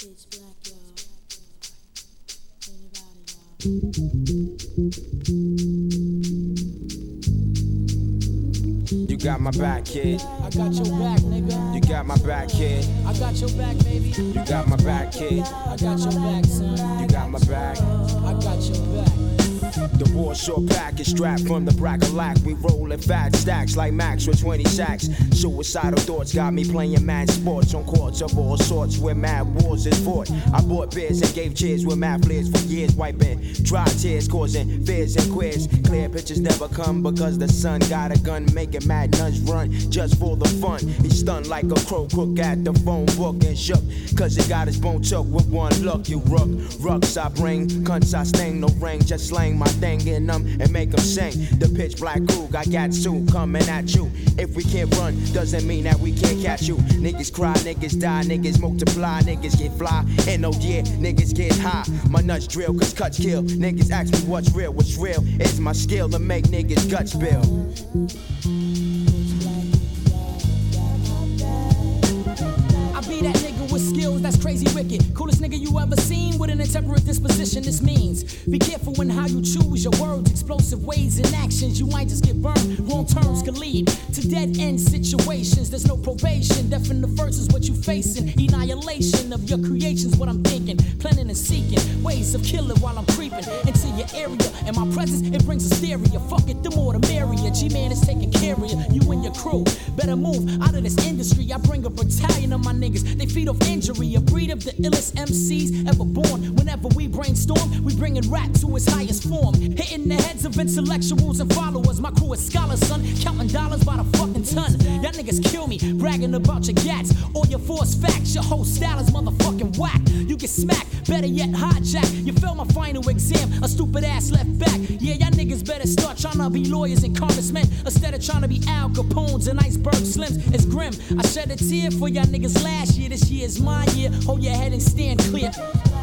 It's black, y'all. You got my back, kid. I got your back, nigga. You got my back, kid. I got your back, baby. You got my back, kid. I got your back, son. You got my back. I got your back. The Warsaw pack is strapped from the Brack-a-lack. We rollin' fat stacks like Max with 20 sacks. Suicidal thoughts got me playing mad sports on courts of all sorts where mad wars is fought. I bought beers and gave cheers with mad flares for years, wiping dry tears, causing fears and queers. Clear pictures never come because the sun got a gun, making mad nuns run just for the fun. He stunned like a crow crook at the phone book and shook, cause he got his bone took with one look. You rucks I bring, cunts I sting, no ring, just slang my thing in them and make them sing. The pitch black Coug, I got two coming at you. If we can't run, doesn't mean that we can't catch you. Niggas cry, niggas die, niggas multiply, niggas get fly. And oh yeah, niggas get high. My nuts drill, cause cuts kill. Niggas ask me what's real. It's my skill to make niggas guts build. That nigga with skills that's crazy wicked. Coolest nigga you ever seen with an intemperate disposition. This means be careful in how you choose your words. Explosive ways and actions, you might just get burned. Wrong terms can lead to dead end situations. There's no probation. Death in the first is what you facing. Annihilation of your creations, what I'm thinking. Planning and seeking ways of killing while I'm creeping into your area. And my presence, it brings hysteria. Fuck it, the more the merrier. G-Man is taking care of you, you and your crew. Better move out of this industry. I bring a battalion of my niggas. They feed off injury, a breed of the illest MCs ever born. Whenever we brainstorm, we bringin' rap to its highest form. Hitting the heads of intellectuals and followers. My crew is scholars, son, counting dollars by the fucking ton. Y'all niggas kill me, bragging about your gats. All your force facts, your whole style is motherfucking whack. You get smacked, better yet hijack. You fail my final exam, a stupid ass left back. Yeah, y'all niggas better start trying to be lawyers and congressmen instead of trying to be Al Capones and Iceberg Slims. It's grim. I shed a tear for y'all niggas last year. This year is my year. Hold your head and stand clear.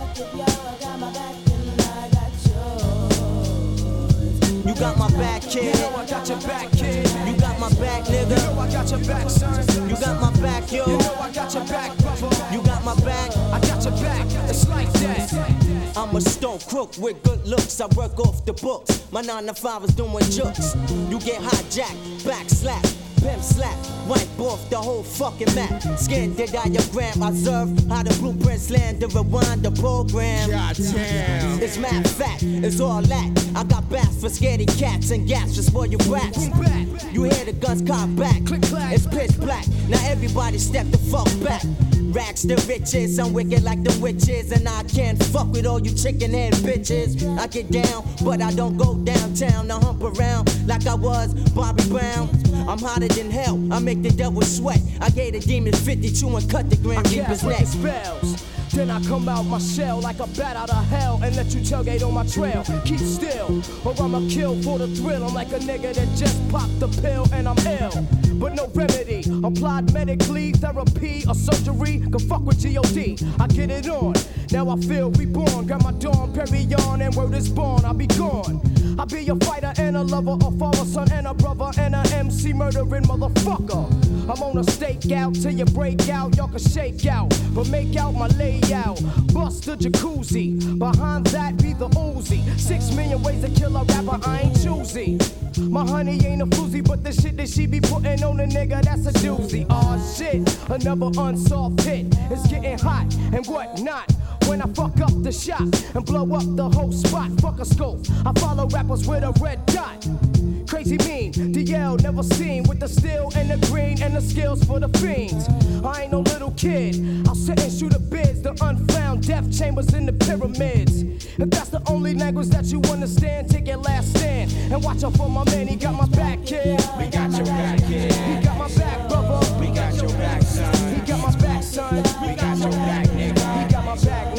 You got my back, kid. You know I got your back, kid. You got my back, nigga. You know I got your back, son. You got my back, yo. You know I got your back, brother. You got my back. I got your back. It's like that. I'm a stone crook with good looks. I work off the books. My 9 to 5 is doing jokes. You get hijacked, back slap, pimp slap, wipe off the whole fucking map. Scan the diagram, observe how the blueprints land to rewind the program. Goddamn. It's mad fact, it's all that. I got bats for scaredy cats and gas for spoil your rats. You hear the guns cock back, Click, clack. it's pitch black. Now everybody step the fuck back. Racks to riches, I'm wicked like the witches. And I can't fuck with all you chicken head bitches. I get down, but I don't go downtown. I hump around like I was Bobby Brown. I'm hotter than hell, I make the devil sweat. I gave the demons 52 and cut the Grim Reaper's neck. Spells. Then I come out my shell like a bat out of hell and let you tailgate on my trail. Keep still, or I'ma kill for the thrill. I'm like a nigga that just popped the pill and I'm ill, but no remedy. Applied medically, therapy or surgery can fuck with G.O.D. I get it on. Now I feel reborn. Got my Dawn Perignon and word is born. I'll be gone. I'll be a fighter and a lover, a father, son and a brother and a MC murdering motherfucker. I'm on a stakeout till you break out. Y'all can shake out, but make out my layout. Bust the jacuzzi. Behind that be the Uzi. 6 million ways to kill a rapper, I ain't choosy. My honey ain't a floozy, but the shit that she be putting on a nigga, that's a doozy. Aw shit, another unsolved hit. It's getting hot and whatnot. When I fuck up the shot and blow up the whole spot, fuck a scope. I follow rappers with a red dot. Crazy mean, DL never seen with the steel and the green and the skills for the fiends. I ain't no little kid, I'll sit and shoot the bids, the unfound death chambers in the pyramids. If that's the only language that you understand, take your last stand and watch out for my man, he got my back, kid. We got your back, kid. He got my back, brother. We got your back, son. He got my back, son. We got your back, nigga. He got my back,